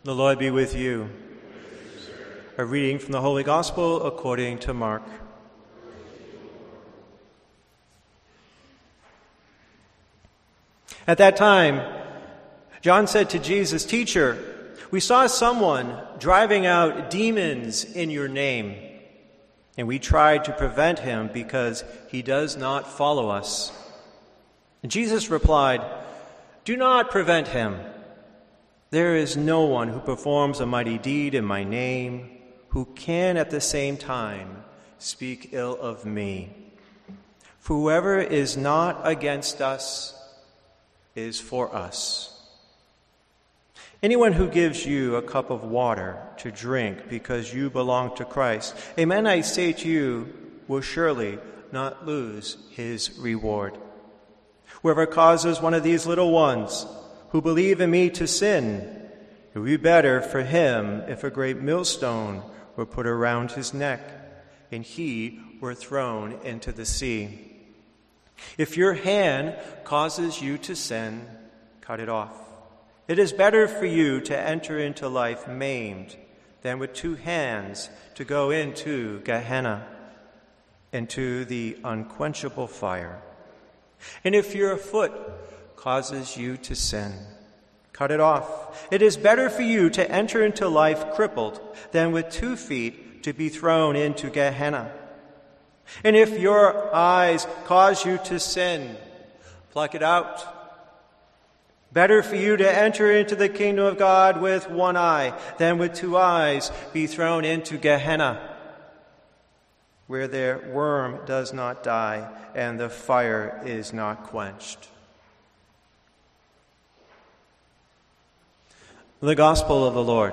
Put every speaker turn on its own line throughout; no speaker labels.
The Lord be with you. A reading from the Holy Gospel according to Mark. At that time, John said to Jesus, "Teacher, we saw someone driving out demons in your name, and we tried to prevent him because he does not follow us." And Jesus replied, "Do not prevent him. There is no one who performs a mighty deed in my name who can at the same time speak ill of me. For whoever is not against us is for us. Anyone who gives you a cup of water to drink because you belong to Christ, amen, I say to you, will surely not lose his reward. Whoever causes one of these little ones who believe in me to sin, it would be better for him if a great millstone were put around his neck and he were thrown into the sea. If your hand causes you to sin, cut it off. It is better for you to enter into life maimed than with two hands to go into Gehenna, into the unquenchable fire. And if your foot causes you to sin, cut it off. It is better for you to enter into life crippled than with 2 feet to be thrown into Gehenna. And if your eyes cause you to sin, pluck it out. Better for you to enter into the kingdom of God with 1 eye than with 2 eyes be thrown into Gehenna, where their worm does not die and the fire is not quenched." The Gospel of the Lord.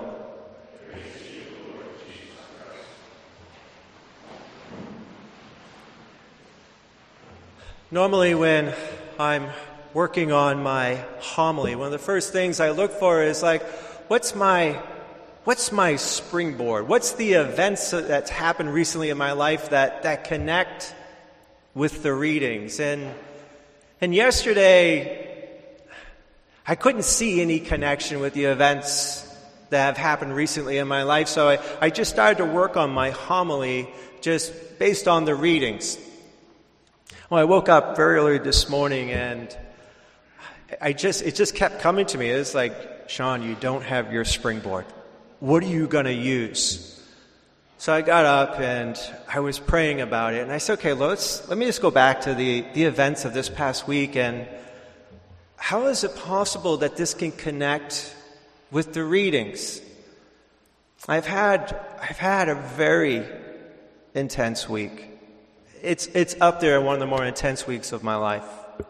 Normally when I'm working on my homily, one of the first things I look for is what's my springboard? What's the events that's happened recently in my life that connect with the readings? And yesterday, I couldn't see any connection with the events that have happened recently in my life, so I just started to work on my homily just based on the readings. Well, I woke up very early this morning, and it just kept coming to me. It's like, Sean, you don't have your springboard. What are you going to use? So I got up, and I was praying about it, and I said, okay, let me just go back to the events of this past week, and how is it possible that this can connect with the readings? I've had a very intense week. It's up there, one of the more intense weeks of my life.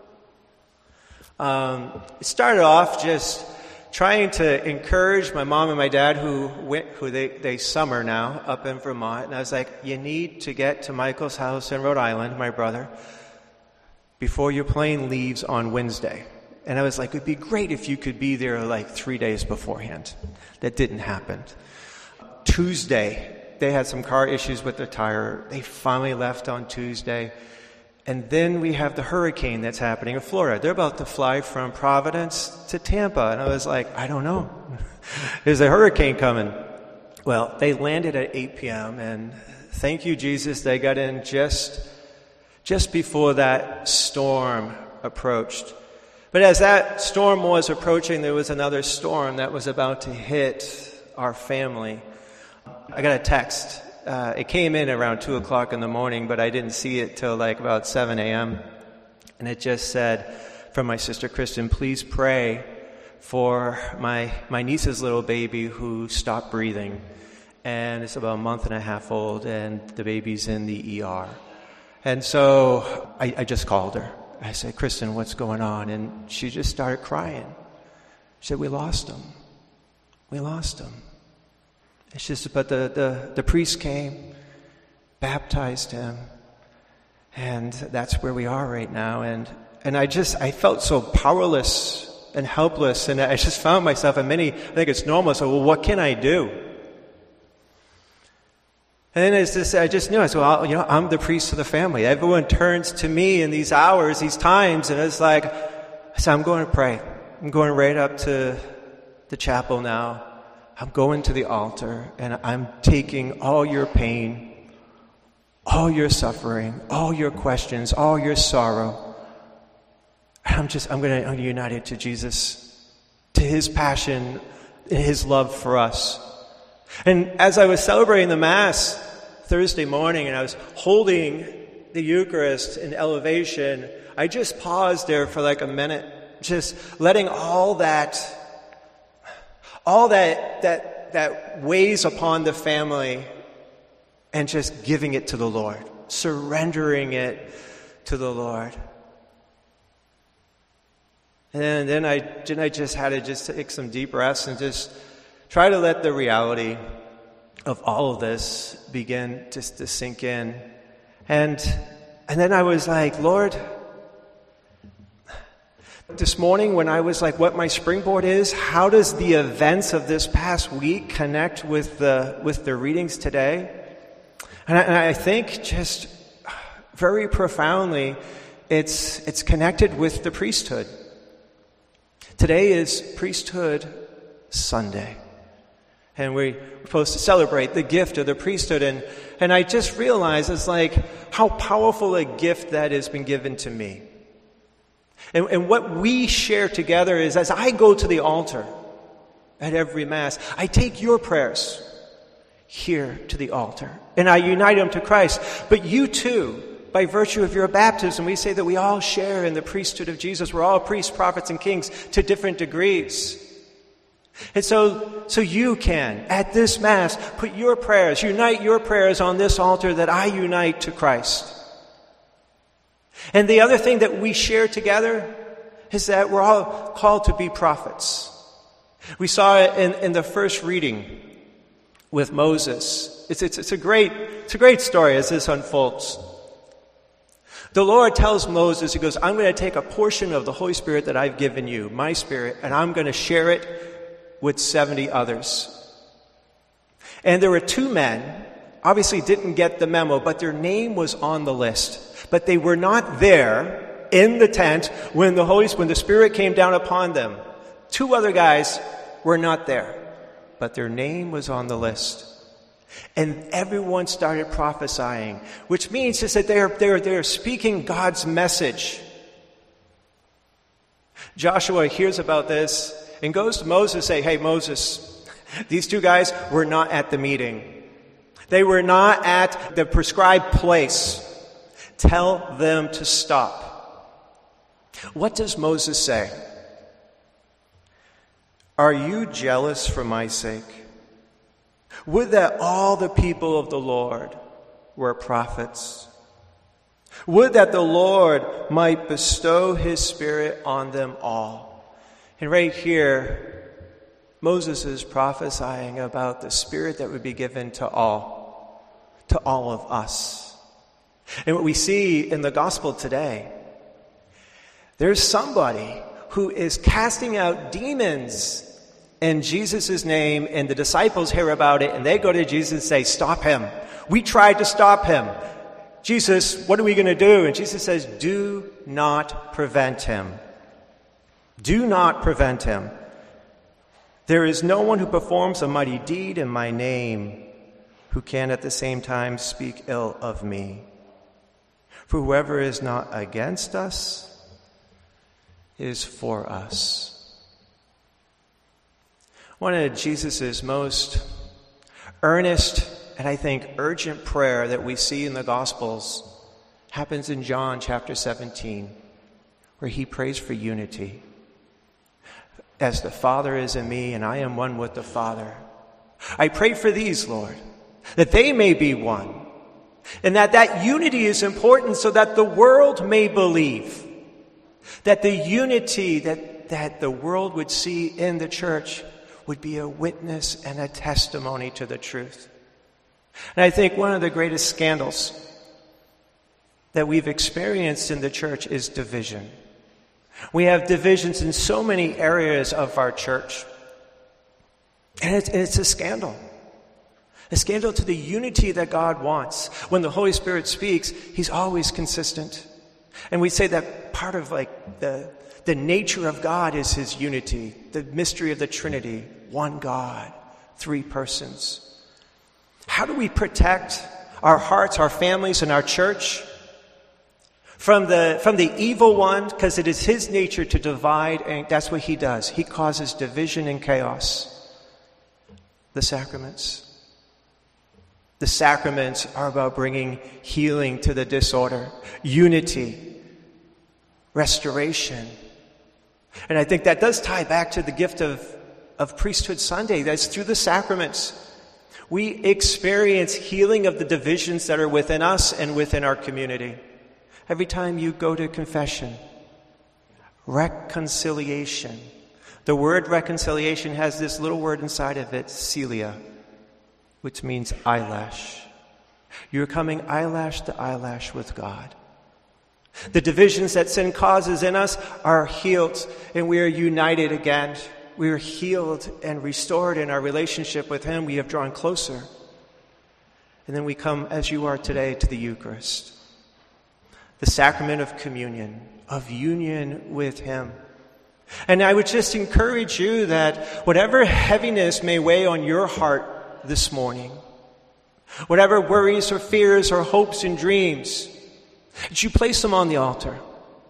It started off just trying to encourage my mom and my dad who they summer now up in Vermont, and I was like, you need to get to Michael's house in Rhode Island, my brother, before your plane leaves on Wednesday. And I was like, it'd be great if you could be there 3 days beforehand. That didn't happen. Tuesday, they had some car issues with their tire. They finally left on Tuesday. And then we have the hurricane that's happening in Florida. They're about to fly from Providence to Tampa. And I was like, I don't know. There's a hurricane coming. Well, they landed at 8 p.m. And thank you, Jesus, they got in just before that storm approached. But as that storm was approaching, there was another storm that was about to hit our family. I got a text. It came in around 2 o'clock in the morning, but I didn't see it till about 7 a.m. And it just said, from my sister Kristen, please pray for my niece's little baby who stopped breathing. And it's about a month and a half old, and the baby's in the ER. And so I just called her. I said, Kristen, what's going on? And she just started crying. She said, we lost him. We lost him. It's just, but the priest came, baptized him, and that's where we are right now. And I felt so powerless and helpless, and I just found myself, and I think it's normal, so, well, what can I do? And then I just knew, I said, well, I'm the priest of the family. Everyone turns to me in these hours, these times, and it's like, I said, I'm going to pray. I'm going right up to the chapel now. I'm going to the altar and I'm taking all your pain, all your suffering, all your questions, all your sorrow. I'm going to unite it to Jesus, to his passion, his love for us. And as I was celebrating the Mass Thursday morning and I was holding the Eucharist in elevation, I just paused there for like a minute, just letting all that weighs upon the family and just giving it to the Lord, surrendering it to the Lord. And then I just had to just take some deep breaths and just try to let the reality of all of this begin just to sink in. And then I was like, Lord, this morning when I was like, what my springboard is, how does the events of this past week connect with the readings today? And I think just very profoundly, it's connected with the priesthood. Today is Priesthood Sunday. And we're supposed to celebrate the gift of the priesthood. And I just realized it's like how powerful a gift that has been given to me. And what we share together is as I go to the altar at every Mass, I take your prayers here to the altar and I unite them to Christ. But you too, by virtue of your baptism, we say that we all share in the priesthood of Jesus. We're all priests, prophets, and kings to different degrees. And so you can, at this Mass, put your prayers, unite your prayers on this altar that I unite to Christ. And the other thing that we share together is that we're all called to be prophets. We saw it in the first reading with Moses. It's a great story as this unfolds. The Lord tells Moses, he goes, I'm going to take a portion of the Holy Spirit that I've given you, my Spirit, and I'm going to share it with 70 others. And there were 2 men, obviously didn't get the memo, but their name was on the list. But they were not there in the tent when the Spirit came down upon them. 2 other guys were not there, but their name was on the list. And everyone started prophesying, which means just that they're speaking God's message. Joshua hears about this and goes to Moses and say, hey, Moses, these 2 guys were not at the meeting. They were not at the prescribed place. Tell them to stop. What does Moses say? Are you jealous for my sake? Would that all the people of the Lord were prophets. Would that the Lord might bestow his Spirit on them all. And right here, Moses is prophesying about the Spirit that would be given to all of us. And what we see in the gospel today, there's somebody who is casting out demons in Jesus' name, and the disciples hear about it, and they go to Jesus and say, stop him. We tried to stop him. Jesus, what are we going to do? And Jesus says, do not prevent him. Do not prevent him. There is no one who performs a mighty deed in my name who can at the same time speak ill of me. For whoever is not against us is for us. One of Jesus' most earnest and I think urgent prayer that we see in the Gospels happens in John chapter 17, where he prays for unity. As the Father is in me and I am one with the Father, I pray for these, Lord, that they may be one, and that unity is important so that the world may believe, that the unity that the world would see in the church would be a witness and a testimony to the truth. And I think one of the greatest scandals that we've experienced in the church is division. We have divisions in so many areas of our church. And it's a scandal. A scandal to the unity that God wants. When the Holy Spirit speaks, he's always consistent. And we say that part of the nature of God is his unity, the mystery of the Trinity, one God, three persons. How do we protect our hearts, our families, and our church from the evil one? Because it is his nature to divide, and that's what he does. He causes division and chaos. The sacraments. The sacraments are about bringing healing to the disorder, unity, restoration. And I think that does tie back to the gift of Priesthood Sunday. That's through the sacraments. We experience healing of the divisions that are within us and within our community. Every time you go to confession, reconciliation. The word reconciliation has this little word inside of it, cilia, which means eyelash. You're coming eyelash to eyelash with God. The divisions that sin causes in us are healed, and we are united again. We are healed and restored in our relationship with him. We have drawn closer. And then we come, as you are today, to the Eucharist. The sacrament of communion, of union with him. And I would just encourage you that whatever heaviness may weigh on your heart this morning, whatever worries or fears or hopes and dreams, that you place them on the altar.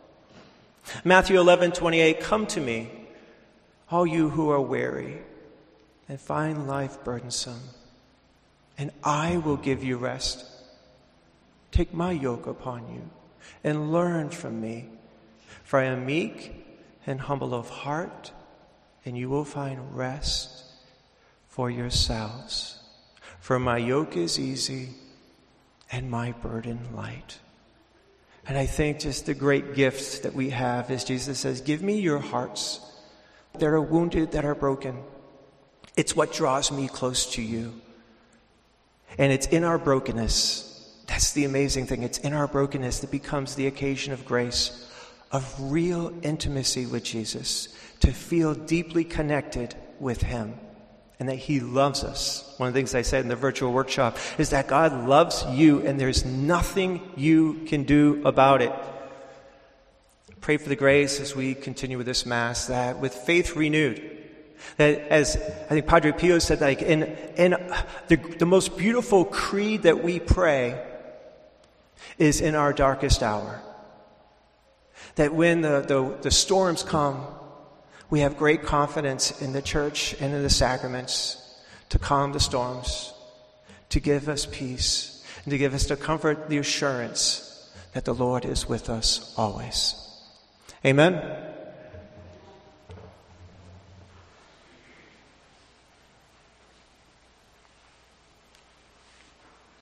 Matthew 11:28, come to me, all you who are weary and find life burdensome, and I will give you rest. Take my yoke upon you and learn from me, for I am meek and humble of heart, and you will find rest for yourselves. For my yoke is easy and my burden light. And I think just the great gift that we have is Jesus says, give me your hearts that are wounded, that are broken. It's what draws me close to you. And it's in our brokenness. That's the amazing thing. It's in our brokenness that becomes the occasion of grace, of real intimacy with Jesus, to feel deeply connected with him and that he loves us. One of the things I said in the virtual workshop is that God loves you and there's nothing you can do about it. Pray for the grace as we continue with this Mass, that with faith renewed, that as I think Padre Pio said, like in the most beautiful creed that we pray is in our darkest hour. That when the storms come, we have great confidence in the church and in the sacraments to calm the storms, to give us peace, and to give us the comfort, the assurance that the Lord is with us always. Amen.